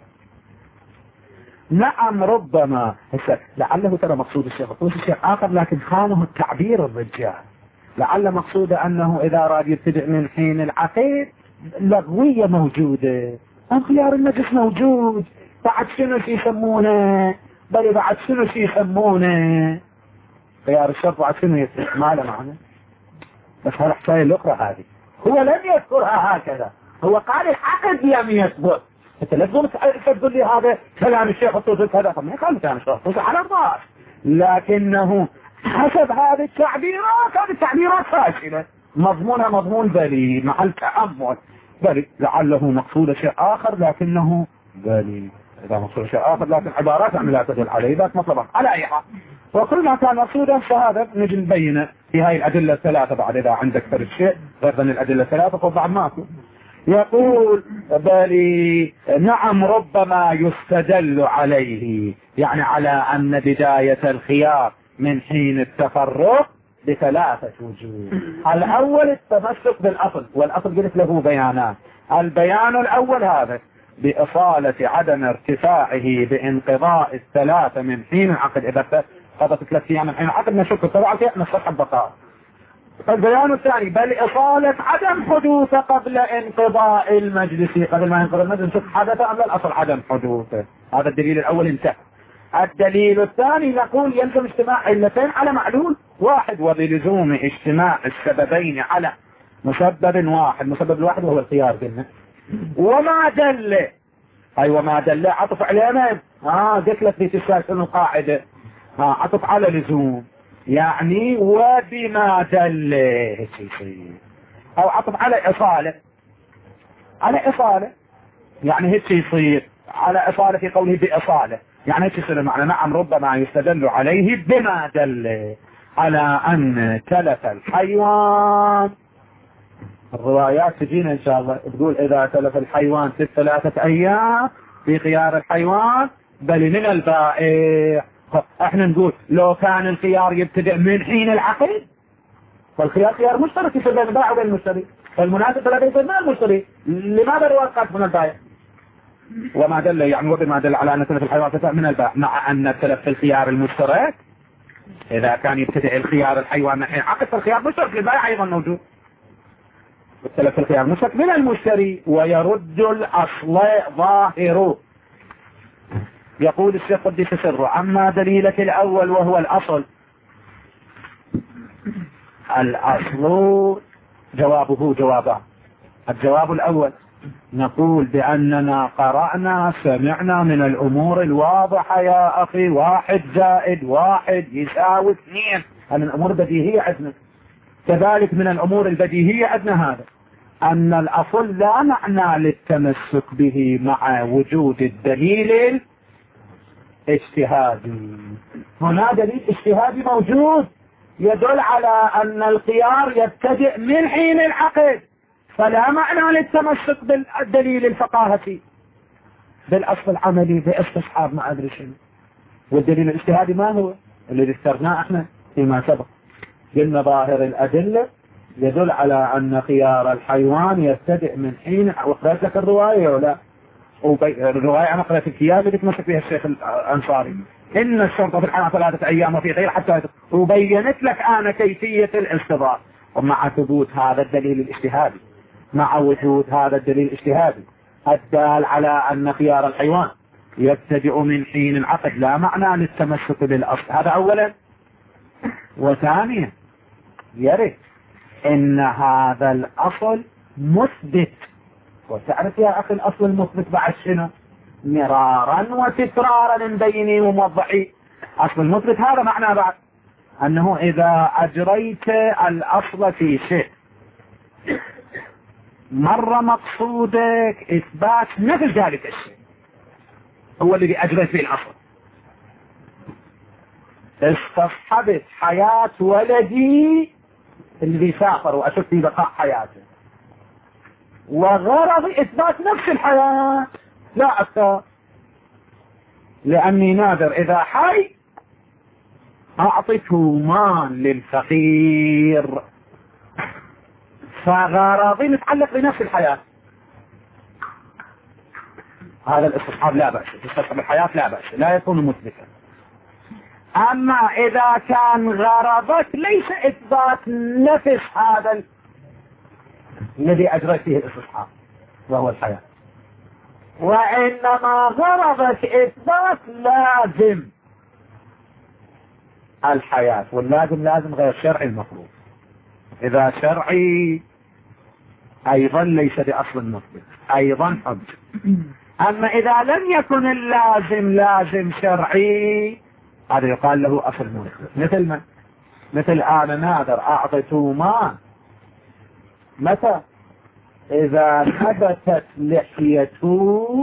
نعم ربما لعله ترى مقصود الشيخ الطوسي شيء آخر، لكن خانه التعبير الرجال. لعل مقصوده أنه إذا أراد يبتدئ من حين العقيد لغوية موجودة، خيار المجلس موجود، بعد شنو يسمونه، بل بعد شنو يسمونه خيار الشرط، بعد شنو ما له معنى. بس هالحكاية الأخرى هذه هو لم يذكرها هكذا، هو قال العقد لم يثبت. انت لا تقول لي هذا كلام الشيخ الطوسي كذا، طب ما قال كلام الشيخ الطوسي على الراس، لكنه حسب هذه التعبيرات فاشلة، مضمونها مضمون بلي محل تأمل، بلي لعله مقصود شيء آخر لكنه بلي إذا مقصود شيء آخر لكن عبارات لا تدل عليه ذات مطلبا على أي حال. وكل ما كان مقصودا فهذا نجي نبينه في هاي الأدلة الثلاثة. بعد إذا عندك فرد شيء غير من الأدلة الثلاثة فبعد ماكو. يقول بلي نعم ربما يستدل عليه، يعني على أن بداية الخيار من حين التفرق بثلاثة وجوه. الأول التمسك بالأصل، والأصل قلت له بيانات. البيان الأول هذا بإصالة عدم ارتفاعه بانقضاء الثلاثة من حين العقد. إذا قضت 3 أيام من حين العقد نشك الثلاثة نصح البقاء. البيان الثاني بل إصالة عدم حدوث قبل انقضاء المجلس، قبل ما ينقضي المجلس نشوف حدث أم لا، الأصل عدم حدوثه. هذا الدليل الأول انتهى. الدليل الثاني نقول يلزم اجتماع علتين على معلول واحد، وبلزوم اجتماع السببين على مسبب واحد. مسبب الواحد وهو الخيار قلنا. وما دل، أي وما دل عطف علينا قلت لك في تسلسل القاعدة عطف على لزوم، يعني وبما دل أو عطف على إصالة. على إصالة يعني هيك يصير على إصالة في قوله بإصالة، يعني هيك يصير المعنى نعم ربما يستدل عليه بما دل على أن تلف الحيوان. الروايات تجينا إن شاء الله تقول إذا تلف الحيوان في 3 أيام في خيار الحيوان بل من البائع. احنا نقول لو كان الخيار يبتدئ من حين العقد فالخيار خيار مشترك يصير بين البائع وبين المشتري، فالمناسب لا يصير من المشتري. لماذا الواقعات من البائع؟ وما دل يعني وبما دل على أن تلف الحيوان من البائع، مع أن تلف الخيار المشترك إذا كان يبتدئ الخيار الحيوان من حين عقد فالخيار مشترك للبائع أيضا موجود، والتلف الخيار مشترك من المشتري ويرد الأصل ظاهره. يقول الشيخ قدس سره أما دليلك الأول وهو الأصل جوابه جوابان. الجواب الأول نقول بأننا قرأنا سمعنا من الأمور الواضحة يا أخي 1 + 1 = 2، من الأمور البديهية عندنا. كذلك من الأمور البديهية عندنا هذا أن الأصل لا معنى للتمسك به مع وجود الدليل اجتهادي. هنا دليل اجتهادي موجود يدل على أن الخيار يبتدئ من حين العقد، فلا معنى للتمسك بالدليل الفقاهتي بالأصل العملي باستصحاب ما أدري شنو. والدليل الاجتهادي ما هو الذي اخترناه احنا فيما سبق؟ قلنا ظاهر الأدلة يدل على أن خيار الحيوان يبتدئ من حين، وقرأت لك الرواية ولا الرواية أنا قرأت الكياب اللي تمسك فيها الشيخ الأنصاري إن الشرط في الحيوان 3 أيام وفي غير حتى، وبينت لك أنا كيفية الاستضافة. ومع ثبوت هذا الدليل الاجتهادي، مع وجود هذا الدليل الاجتهادي الدال على أن خيار الحيوان يبتدئ من حين العقد لا معنى للتمسك بالأصل. هذا أولا. وثانيا يرد إن هذا الأصل مثبت، وتعرف يا أخي الأصل المثبت بعد شنو؟ مرارا وتكرارا مبينين وموضحين. أصل المثبت هذا معناه بعد أنه إذا أجريت الأصل في شيء مرة مقصودك إثبات نفس ذلك الشيء هو الذي أجريت فيه الأصل. استصحبت حياة ولدي اللي سافر وأشك في بقاء حياته، وغرضي إثبات نفس الحياة لا أكثر، لأني نادر إذا حي أعطيته مال للفقير، فغرضي متعلق بنفس الحياة. هذا الاستصحاب لا بأس، استصحاب الحياة لا بأس، لا يكون مثبتا. أما إذا كان غرضك ليس إثبات نفس هذا الذي أجريت فيه الاستصحاب وهو الحياة، وإنما غرضك إثبات لازم الحياة، واللازم لازم غير شرعي المفروض، إذا شرعي أيضا ليس بأصل مثبت أيضا حج. أما إذا لم يكن اللازم لازم شرعي هذا يقال له أصل مثبت. مثل أنا نادر أعطيته مال متى؟ إذا نبتت لحيته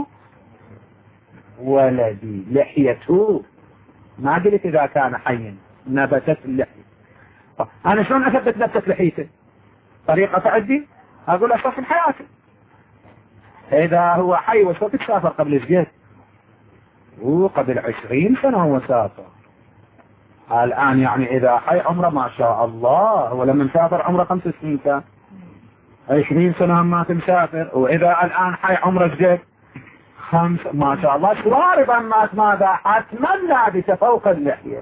ولدي، لحيته ما قلت إذا كان حيا نبتت اللحية. أنا شلون أثبت نبتت لحيته؟ طريقة عندي أقول أصف حياته، إذا هو حي وسوف تسافر قبل إيش وقبل 20 سنة هو سافر الآن، يعني إذا حي عمره ما شاء الله، ولما مسافر عمره 5 سنين كان 20 سنة ما تمسافر، وإذا الآن حي عمره جد 5 ما شاء الله شواربا ماذا حتما لابسة فوق اللحية.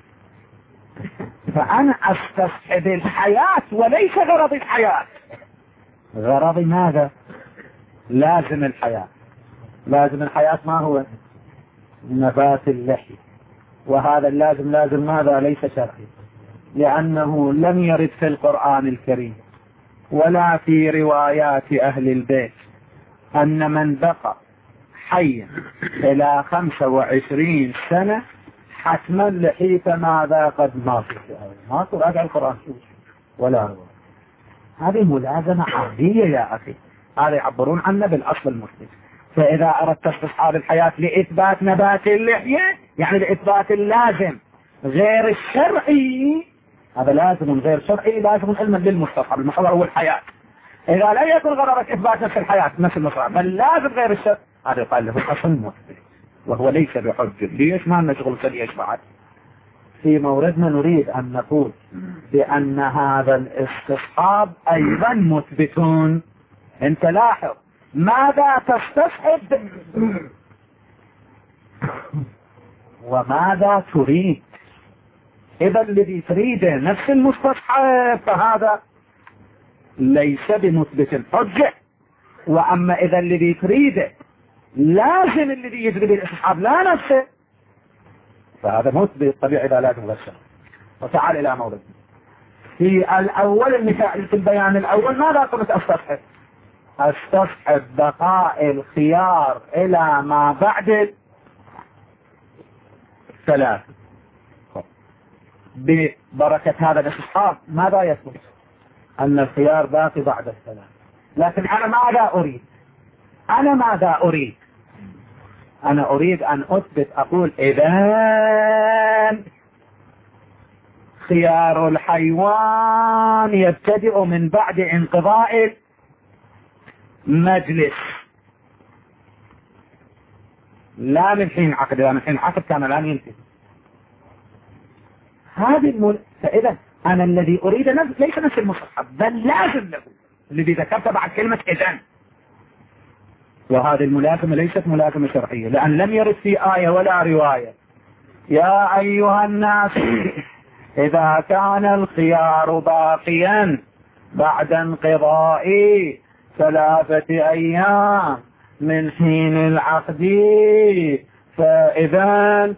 فأنا أستصحب الحياة وليس غرض الحياة، غرضي ماذا؟ لازم الحياة. لازم الحياة ما هو؟ نبات اللحية، وهذا اللازم لازم ماذا؟ ليس شرعي، لأنه لم يرد في القرآن الكريم ولا في روايات أهل البيت أن من بقى حيا إلى 25 سنة حتما لحيته ماذا قد مات. ما تراجع القرآن ولا هو. هذه ملازمة عادية يا أخي، هذا يعبرون عنه بالأصل المثبت. فإذا أردت استصحاب الحياة لإثبات نبات اللحية يعني لإثبات اللازم غير الشرعي، هذا لازم غير شرعي لازم علما للمستصحب، المصدر هو الحياة. إذا لا يكون غرضك إثبات نفس الحياة نفس المصدر بل لازم غير الشرعي، هذا يقال له أصل مثبت وهو ليس بحجة. ليش ما نشغل ليش بعد؟ في موردنا نريد أن نقول بأن هذا الاستصحاب أيضا مثبتون. انت لاحظ ماذا تستصحب وماذا تريد. إذا الذي تريده نفس المستصحب فهذا ليس بمثبت حجة، وأما إذا الذي تريده لازم الذي يجري بالاستصحاب لا نفسه فهذا مثبت طبيعي إذا لازم غير. وتعال إلى موضوع في الأول المثال في البيان الأول ماذا قلت أستصحب؟ أستصحب بقاء الخيار إلى ما بعد 3. ببركة هذا الاستصحاب ماذا يثبت؟ أن الخيار باقي بعد 3. لكن أنا ماذا أريد؟ أنا أريد أن أثبت أقول إذن خيار الحيوان يبتدئ من بعد انقضاء المجلس لا من حين عقد، لا من حين عقد كان الآن ينتهي. فإذا أنا الذي أريد ليس نفس المصحب بل لازم له الذي ذكرت بعد كلمة إذن، وهذه الملازمة ليست ملازمة شرعية لأن لم يرد في آية ولا رواية يا أيها الناس إذا كان الخيار باقيا بعد انقضاء 3 أيام من حين العقد فإذا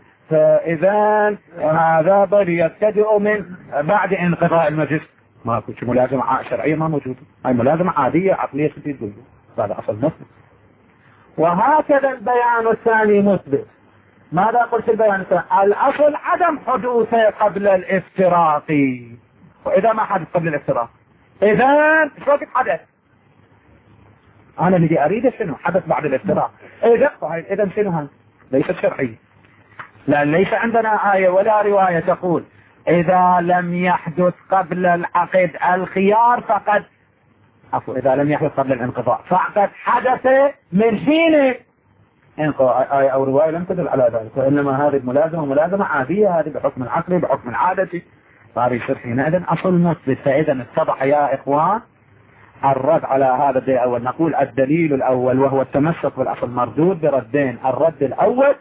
هذا بل يبتدئ من بعد انقضاء المجلس. ما كنت ملازمة شرعية ما موجودة، هاي ملازمة عادية عقلية تجد، هذا أصل مثبت. وهكذا البيان الثاني مثبت. ماذا قلت البيان الثاني؟ الأصل عدم حدوثه قبل الافتراق، وإذا ما حدث قبل الافتراق إذن شو وقت حدث؟ أنا الذي أريده شنو؟ حدث بعد الافتراق. إذن شنو هذا؟ ليست شرعية، لأن ليس عندنا آية ولا رواية تقول إذا لم يحدث قبل العقد الخيار فقد إذا لم يحدث قبل الانقضاء فقد حدث من حين انقضاء. آية أو رواية لم تدل على ذلك، وإنما هذه ملازمة عادية، هذه بحكم العقل بحكم العادة، صار يصير حينئذ أصل مثبت. فإذا اتضح يا إخوان الرد على هذا الدليل الأول. نقول الدليل الأول وهو التمسك بالأصل مردود بردين. الرد الأول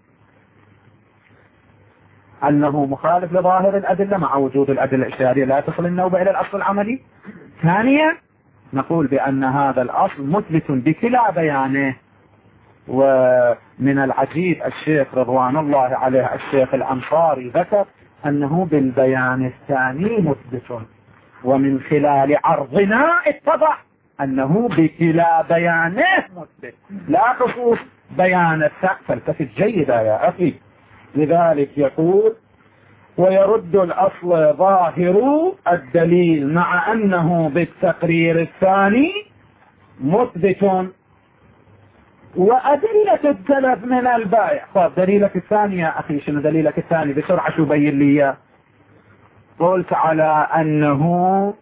أنه مخالف لظاهر الأدلة مع وجود الأدلة الاجتهادية لا تصل النوبة إلى الأصل العملي. ثانيا نقول بأن هذا الأصل مثبت بكلا بيانه. ومن العجيب الشيخ رضوان الله عليه الشيخ الأنصاري ذكر أنه بالبيان الثاني مثبت، ومن خلال عرضنا اتضح أنه بكلا بيانه مثبت لا خصوص بيان الثاني. فالتفت جيدا يا أخي. لذلك يقول ويرد الأصل ظاهر الدليل مع أنه بالتقرير الثاني مثبت. وأدلة التلف من البائع. طيب دليلك الثاني يا أخي، شنو دليلك الثاني بسرعة شو بين لي؟ قلت على أنه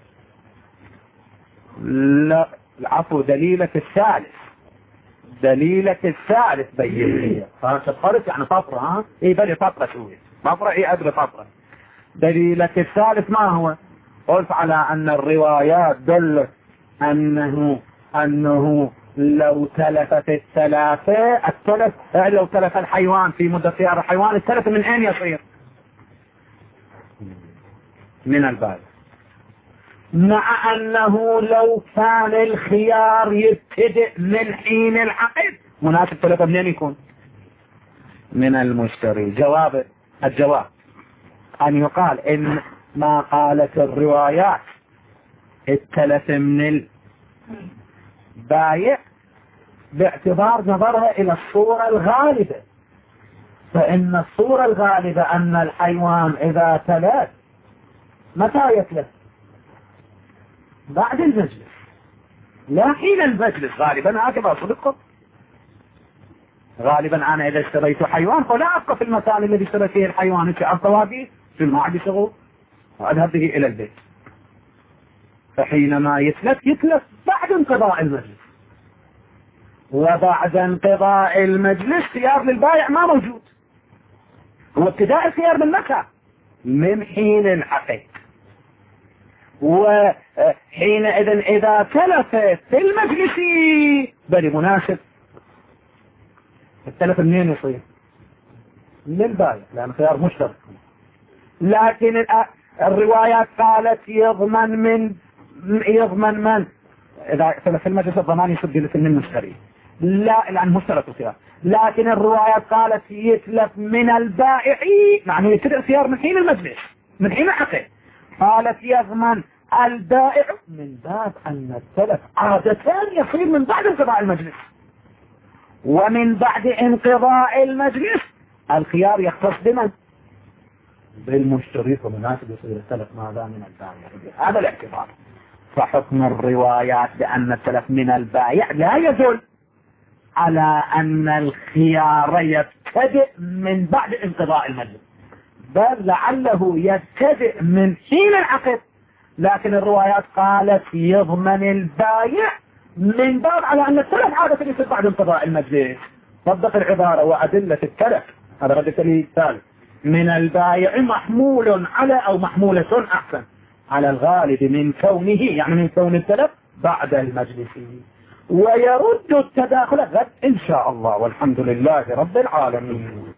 لا العفو دليلك الثالث. دليلك الثالث بين لي. فقلت يعني فطرة ها؟ اي بلي فطرة شوية فطرة اي أدري فطرة. دليلك الثالث ما هو؟ قلت على أن الروايات دلت أنه لو تلفت الثلاثة التلف لو تلف الحيوان في مدة خيار الحيوان التلف من أين يصير؟ من البائع. مع أنه لو كان الخيار يبتدئ من حين العقد مناسب تلف منين يكون؟ من المشتري. الجواب أن يقال إن ما قالت الروايات التلف من البائع باعتبار نظرها إلى الصورة الغالبة. فإن الصورة الغالبة أن الحيوان إذا تلف متى يتلف؟ بعد المجلس لا حين المجلس. غالبا هكذا صدقكم. غالبا أنا إذا اشتريت حيوان فلا أبقى في المكان الذي اشتريت فيه الحيوان أبقى واقف في المعد شغل وأذهب به إلى البيت. فحينما يتلف بعد انقضاء المجلس. وبعد انقضاء المجلس خيار للبائع ما موجود. هو ابتداء الخيار من متى؟ من حين العقد. وحينئذ إذا تلفت في المجلس بل مناسب التلف منين يصير؟ من البائع لأن خيار مشترك. لكن الروايات قالت يضمن من إذا تلف في المجلس الضمان يسد من المشتري لا لأن مشترك الخيار. لكن الروايات قالت يتلف من البائع يعني يبتدئ الخيار من حين المجلس من حين العقد. قالت يضمن البائع من باب أن التلف عادة يصير من بعد انقضاء المجلس. ومن بعد انقضاء المجلس الخيار يختص بمن؟ بالمشتري. فمناسب يصير التلف ماذا من البائع. هذا الاعتبار. فحكم الروايات بأن التلف من البائع لا يدل على أن الخيار يبتدئ من بعد انقضاء المجلس بل لعله يبتدئ من حين العقد. لكن الروايات قالت يضمن البائع من باب على أن التلف عادة يصير بعد انقضاء المجلس. صدق العبارة. وأدلة التلف هذا رد الدليل الثالث من البائع محمول على أو محمولة أحسن على الغالب من كونه يعني من كون التلف بعد المجلس. ويرد التداخل غد إن شاء الله والحمد لله رب العالمين.